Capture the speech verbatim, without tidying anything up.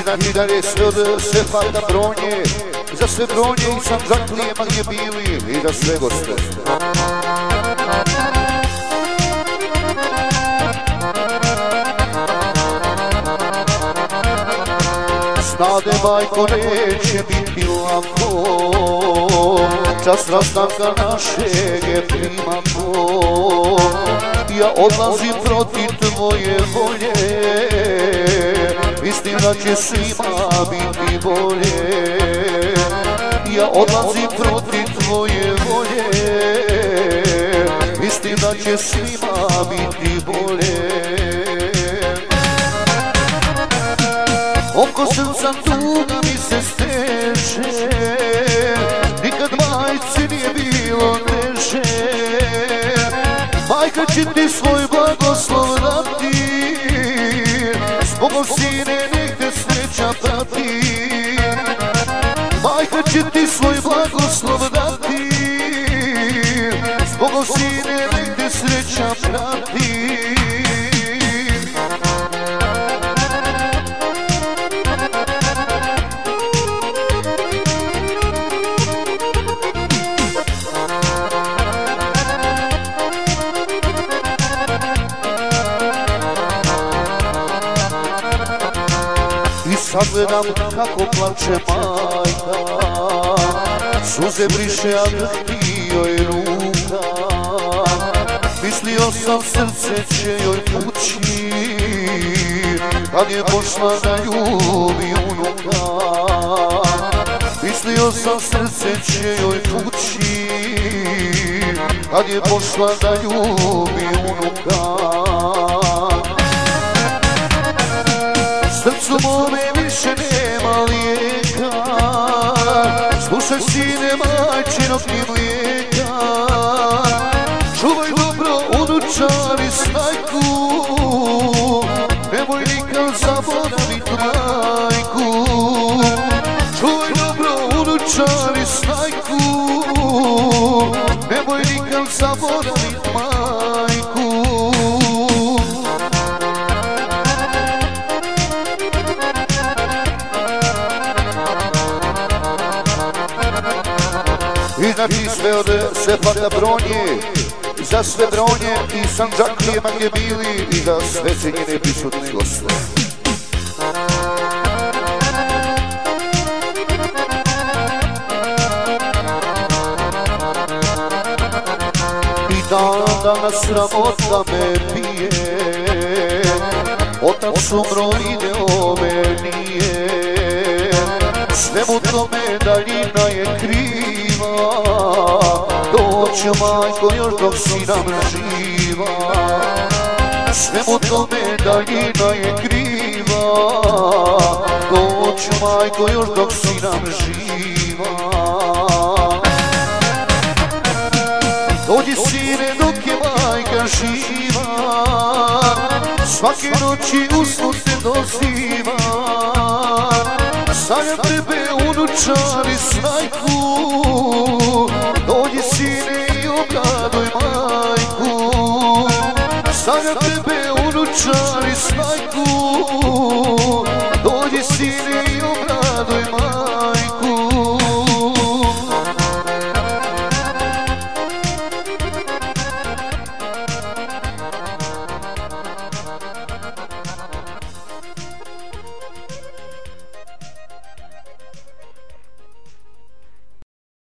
znači dalje sve od Sefata Bronje, za sve Bronje i Sandžaklije ma gdje bili i za sve goste. Znade majko neće biti lako, čas rastanka našeg je primako. Ja odlazim protiv tvoje volje, mislim da će svima biti bolje. Ja odlazim protiv tvoje volje, mislim da će svima biti bolje. Oko srca tuga mi se steže, nikad majci nije bilo teže. Majka će ti svoj blagoslov dati, zbogom sine nek te sreća prati. Majka će ti svoj blagoslov dati, zbogom sine nek te sreća prati. Sad gledam kako plače majka, suze briše, a drhti joj ruka. Mislio sam srce će joj pući, kad je pošla da ljubi unuka. Mislio sam srce će joj pući, kad je pošla da ljubi unuka. Srcu mome više nema lijeka, slušaj sine majčinog ni mlijeka. Čuvaj dobro unučari snajku, nemoj nikad zaboravit majku. Čuvaj dobro unučari snajku, nemoj nikad zaboravit majku. I znači sve od Sefata Bronje, za sve Bronje i Sandžaklije ma gdje bili i za sve cenjene prisutne goste. I dan danas sramota me pije, otac umro video me nije. Svemu tome daljina je kriva, doći majko još dok si nam živa. Svemu tome daljina je kriva, doći majko još dok si nam živa. Dođi sine dok je majka živa, svake noći usnu te doziva. Sanjam tebe unučari snajku, dođi sine i obraduj majku. Sanjam tebe unučari snajku,